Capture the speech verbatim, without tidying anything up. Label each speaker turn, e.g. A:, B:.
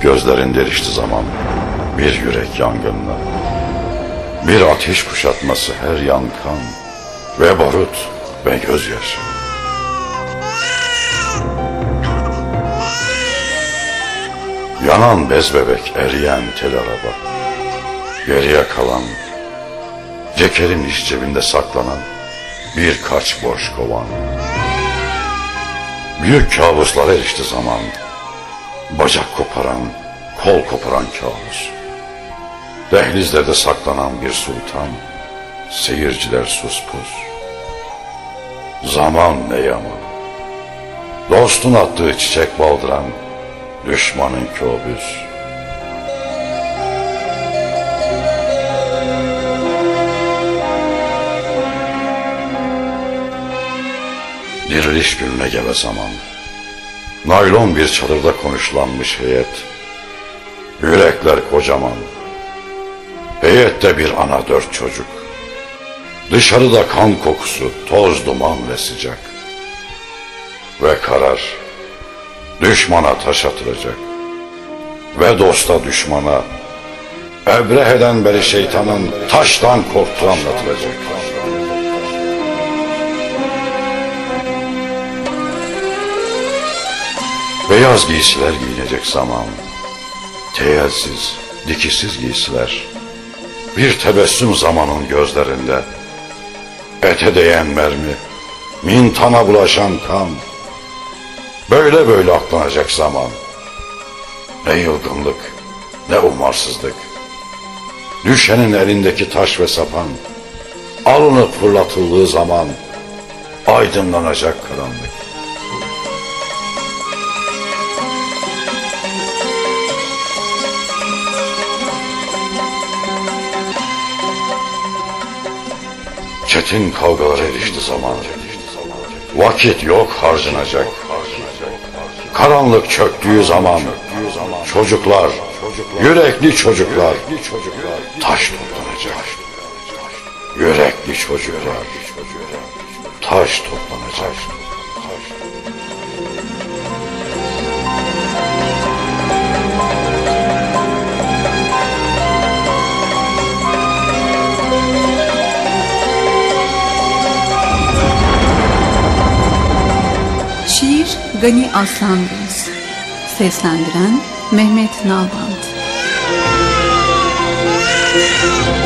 A: gözlerinde erişti zaman, bir yürek yangınına. Bir ateş kuşatması her yan kan ve barut ve gözyaşı. Yanan bez bebek, eriyen tel araba. Geriye kalan, cekerin iç cebinde saklanan birkaç boş kovan. Büyük kabuslara erişti zaman, bacak koparan, kol koparan kabus. Dehlizlerde saklanan bir sultan, seyirciler sus pus. Zaman ne yaman, dostun attığı çiçek baldıran, düşmanın kabus. Diriliş gününe gebe zaman, naylon bir çadırda konuşlanmış heyet, yürekler kocaman, heyette bir ana dört çocuk, dışarıda kan kokusu, toz duman ve sıcak, ve karar düşmana taş atılacak, ve dosta düşmana, Ebrehe'den beri şeytanın taştan korktuğu anlatılacak. Beyaz giysiler giyinecek zaman, teyelsiz, dikişsiz giysiler, bir tebessüm zamanın gözlerinde, ete değen mermi, mintana bulaşan kan, böyle böyle aklanacak zaman. Ne yılgınlık, ne umarsızlık, düşenin elindeki taş ve sapan, alınıp fırlatıldığı zaman, aydınlanacak karanlık. Çetin kavgalara erişti zaman, vakit yok harcanacak. Karanlık çöktüğü zaman, çocuklar, yürekli çocuklar, taş toplanacak. Yürekli çocuklar, taş toplanacak.
B: Şiir Gani Aslandoğuz. Seslendiren Mehmet Nalbant.